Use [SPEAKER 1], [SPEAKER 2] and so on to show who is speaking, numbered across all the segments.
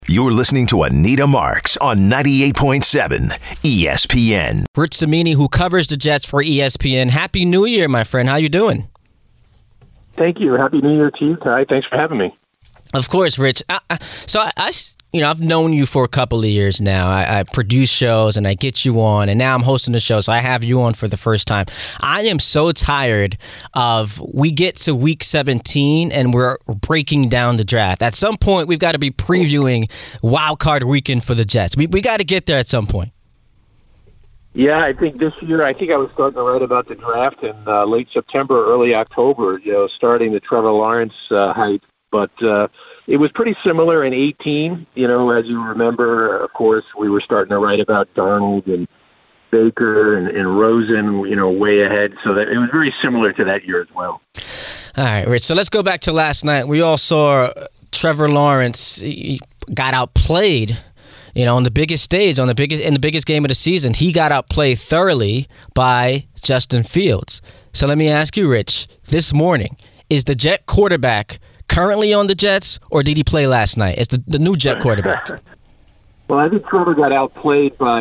[SPEAKER 1] You're listening to Anita Marks on 98.7 ESPN.
[SPEAKER 2] Rich Cimini, who covers the Jets for ESPN. Happy New Year, my friend. How you doing?
[SPEAKER 3] Thank you. Happy New Year to you, Ty. Thanks for having me.
[SPEAKER 2] Of course, Rich. I've known you for a couple of years now. I produce shows and I get you on, and now I'm hosting the show, so I have you on for the first time. I am so tired of we get to week 17 and we're breaking down the draft. At some point, we've got to be previewing wild card weekend for the Jets. We got to get there at some point.
[SPEAKER 3] Yeah, I think this year, I was starting to write about the draft in late September, early October, starting the Trevor Lawrence hype. But it was pretty similar in 18. As you remember, of course, we were starting to write about Darnold and Baker and Rosen, way ahead. So that it was very similar to that year as well.
[SPEAKER 2] All right, Rich. So let's go back to last night. We all saw Trevor Lawrence got outplayed. On the biggest stage, in the biggest game of the season, he got outplayed thoroughly by Justin Fields. So let me ask you, Rich, this morning, is the Jet quarterback currently on the Jets, or did he play last night? It's the new Jet quarterback.
[SPEAKER 3] Well, I think Trevor got outplayed by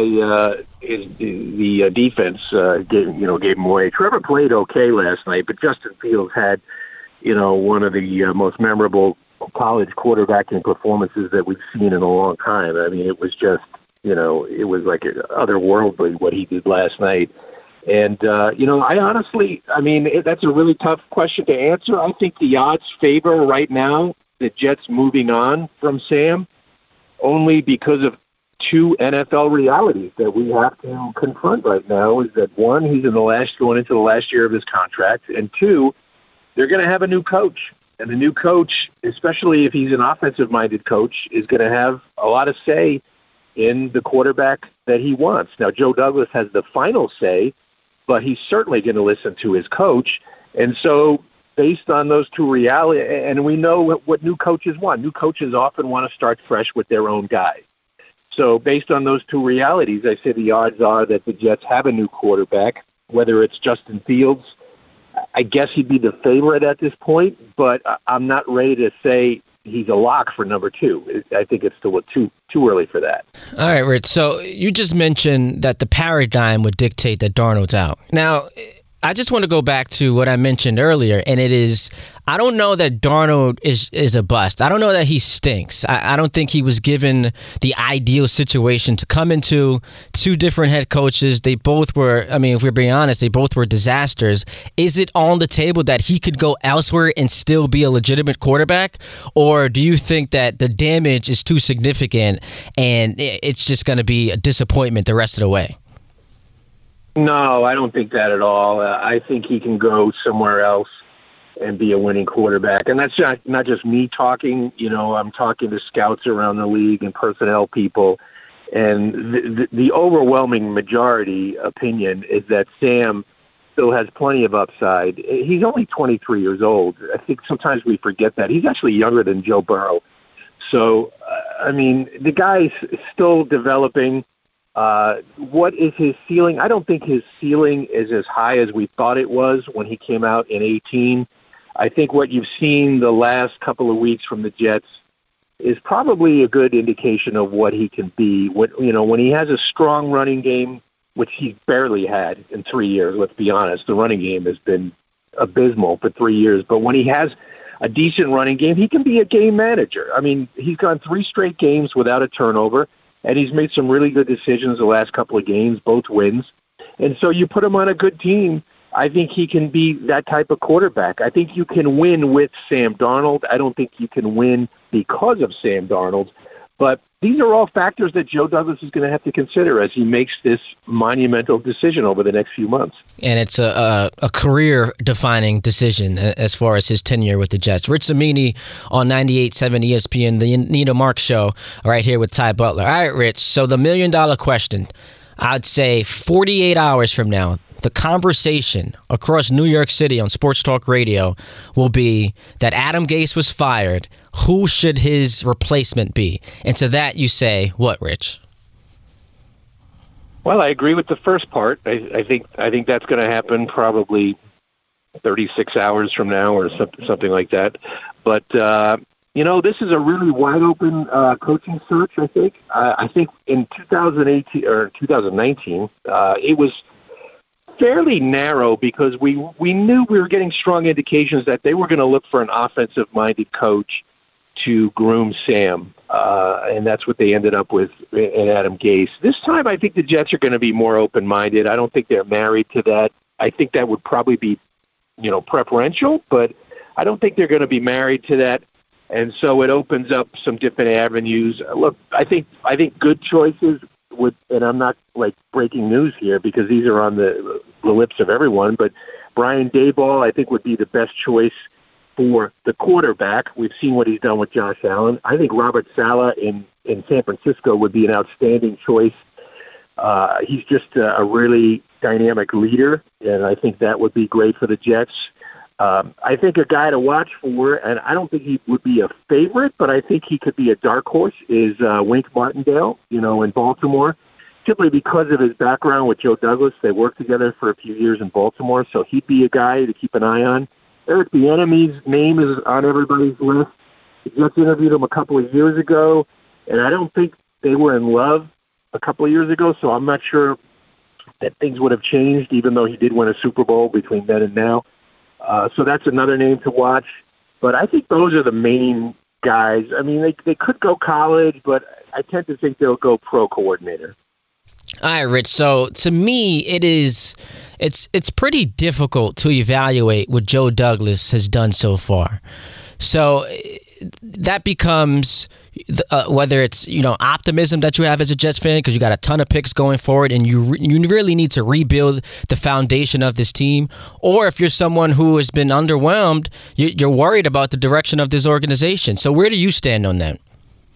[SPEAKER 3] the defense. Gave him away. Trevor played okay last night, but Justin Fields had, one of the most memorable college quarterbacking performances that we've seen in a long time. I mean, it was just, it was like otherworldly what he did last night. And, I honestly, that's a really tough question to answer. I think the odds favor right now the Jets moving on from Sam, only because of two NFL realities that we have to confront right now. Is that one, he's going into the last year of his contract, and two, they're going to have a new coach. And the new coach, especially if he's an offensive-minded coach, is going to have a lot of say in the quarterback that he wants. Now, Joe Douglas has the final say, but he's certainly going to listen to his coach. And so based on those two realities, and we know what new coaches want. New coaches often want to start fresh with their own guy. So based on those two realities, I say the odds are that the Jets have a new quarterback, whether it's Justin Fields. I guess he'd be the favorite at this point, but I'm not ready to say he's a lock for number two. I think it's still too early for that.
[SPEAKER 2] All right, Rich. So you just mentioned that the paradigm would dictate that Darnold's out. Now, I just want to go back to what I mentioned earlier, and it is, I don't know that Darnold is a bust. I don't know that he stinks. I don't think he was given the ideal situation to come into. Two different head coaches. They both were, if we're being honest, they both were disasters. Is it on the table that he could go elsewhere and still be a legitimate quarterback? Or do you think that the damage is too significant and it's just going to be a disappointment the rest of the way?
[SPEAKER 3] No, I don't think that at all. I think he can go somewhere else and be a winning quarterback. And that's not just me talking. I'm talking to scouts around the league and personnel people. And the overwhelming majority opinion is that Sam still has plenty of upside. He's only 23 years old. I think sometimes we forget that. He's actually younger than Joe Burrow. So, the guy's still developing. What is his ceiling? I don't think his ceiling is as high as we thought it was when he came out in 18. I think what you've seen the last couple of weeks from the Jets is probably a good indication of what he can be. When he has a strong running game, which he's barely had in 3 years, let's be honest. The running game has been abysmal for 3 years. But when he has a decent running game, he can be a game manager. He's gone 3 straight games without a turnover. And he's made some really good decisions the last couple of games, both wins. And so you put him on a good team, I think he can be that type of quarterback. I think you can win with Sam Darnold. I don't think you can win because of Sam Darnold. But these are all factors that Joe Douglas is going to have to consider as he makes this monumental decision over the next few months.
[SPEAKER 2] And it's a career-defining decision as far as his tenure with the Jets. Rich Cimini on 98.7 ESPN, the Anita Marks Show, right here with Ty Butler. All right, Rich, so the million-dollar question, I'd say 48 hours from now, the conversation across New York City on Sports Talk Radio will be that Adam Gase was fired. Who should his replacement be? And to that you say, what, Rich?
[SPEAKER 3] Well, I agree with the first part. I think that's going to happen probably 36 hours from now or something like that. But, This is a really wide open coaching search, I think. I think in 2018 or 2019, it was fairly narrow because we knew we were getting strong indications that they were going to look for an offensive-minded coach to groom Sam, and that's what they ended up with in Adam Gase. This time, I think the Jets are going to be more open-minded. I don't think they're married to that. I think that would probably be, preferential, but I don't think they're going to be married to that. And so it opens up some different avenues. Look, I think good choices would, and I'm not like breaking news here because these are on the lips of everyone, but Brian Daboll, I think, would be the best choice for the quarterback. We've seen what he's done with Josh Allen. I think Robert Saleh in San Francisco would be an outstanding choice. He's just a really dynamic leader, and I think that would be great for the Jets. I think a guy to watch for, and I don't think he would be a favorite, but I think he could be a dark horse, is Wink Martindale, in Baltimore, simply because of his background with Joe Douglas. They worked together for a few years in Baltimore, so he'd be a guy to keep an eye on. Eric Bieniemy's name is on everybody's list. The Jets interviewed him a couple of years ago, and I don't think they were in love a couple of years ago, so I'm not sure that things would have changed, even though he did win a Super Bowl between then and now. So that's another name to watch. But I think those are the main guys. I mean, they could go college, but I tend to think they'll go pro coordinator.
[SPEAKER 2] All right, Rich. So to me, it's pretty difficult to evaluate what Joe Douglas has done so far. So that becomes whether it's optimism that you have as a Jets fan because you got a ton of picks going forward and you really need to rebuild the foundation of this team, or if you're someone who has been underwhelmed, you're worried about the direction of this organization. So where do you stand on that?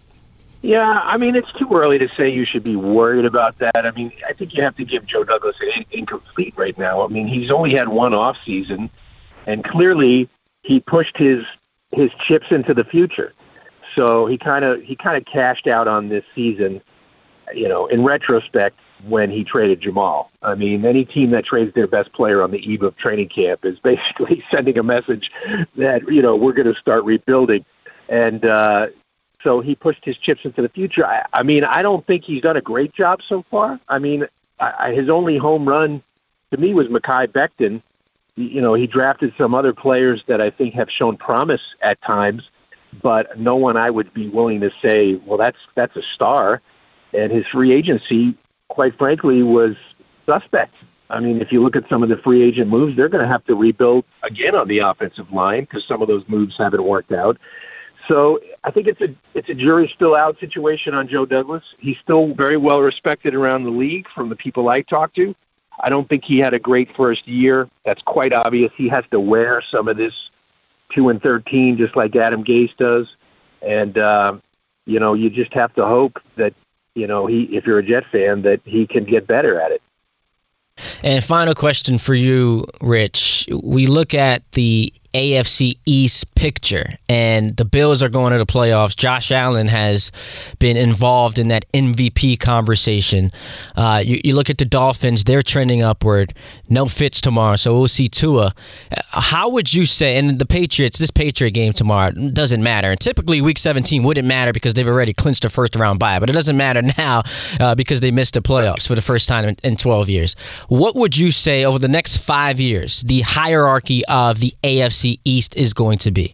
[SPEAKER 3] Yeah, I mean, it's too early to say you should be worried about that. I mean, I think you have to give Joe Douglas an incomplete right now. I mean, he's only had one off season, and clearly he pushed his chips into the future. So he kind of cashed out on this season, in retrospect, when he traded Jamal. I mean, any team that trades their best player on the eve of training camp is basically sending a message that, we're going to start rebuilding. And so he pushed his chips into the future. I mean, I don't think he's done a great job so far. I mean, his only home run to me was Mekhi Becton. He drafted some other players that I think have shown promise at times, but no one I would be willing to say, well, that's a star. And his free agency, quite frankly, was suspect. I mean, if you look at some of the free agent moves, they're going to have to rebuild again on the offensive line because some of those moves haven't worked out. So I think it's a jury still out situation on Joe Douglas. He's still very well respected around the league from the people I talk to. I don't think he had a great first year. That's quite obvious. He has to wear some of this 2-13 just like Adam Gase does. And, you just have to hope that, if you're a Jet fan, that he can get better at it.
[SPEAKER 2] And final question for you, Rich. We look at the AFC East picture, and the Bills are going to the playoffs. Josh Allen has been involved in that MVP conversation. You look at the Dolphins, they're trending upward. No Fitz tomorrow, so we'll see Tua. How would you say, and the Patriots, this Patriot game tomorrow doesn't matter. And typically Week 17 wouldn't matter because they've already clinched a first-round bye, but it doesn't matter now because they missed the playoffs for the first time in 12 years. What would you say over the next 5 years, the hierarchy of the AFC East is going to be?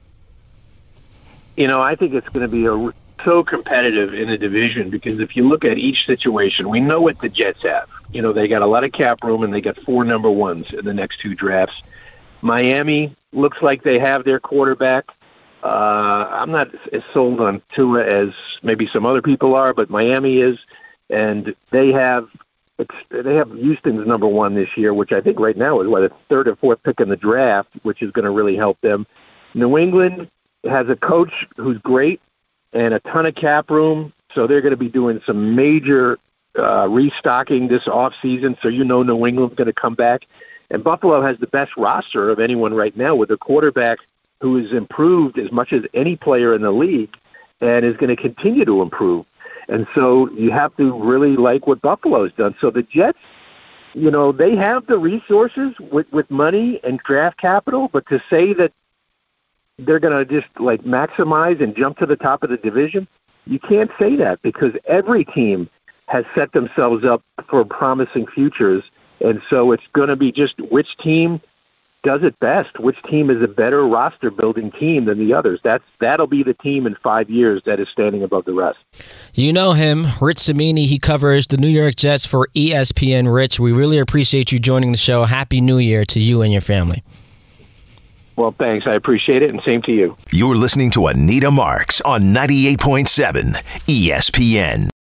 [SPEAKER 3] I think it's going to be so competitive in the division because if you look at each situation, we know what the Jets have. They got a lot of cap room and they got 4 number ones in the next 2 drafts. Miami looks like they have their quarterback. I'm not as sold on Tua as maybe some other people are, but Miami is, and they have Houston's number 1 this year, which I think right now is the 3rd or 4th pick in the draft, which is going to really help them. New England has a coach who's great and a ton of cap room, so they're going to be doing some major restocking this offseason, so New England's going to come back. And Buffalo has the best roster of anyone right now with a quarterback who has improved as much as any player in the league and is going to continue to improve. And so you have to really like what Buffalo's done. So the Jets, they have the resources with money and draft capital, but to say that they're going to just like maximize and jump to the top of the division. You can't say that because every team has set themselves up for promising futures. And so it's going to be just which team does it best, which team is a better roster building team than the others. That'll be the team in 5 years that is standing above the rest.
[SPEAKER 2] You know him, Rich Cimini. He covers the New York Jets for ESPN. Rich, we really appreciate you joining the show. Happy New Year to you and your family.
[SPEAKER 3] Well, thanks. I appreciate it, and same to you.
[SPEAKER 1] You're listening to Anita Marks on 98.7 ESPN.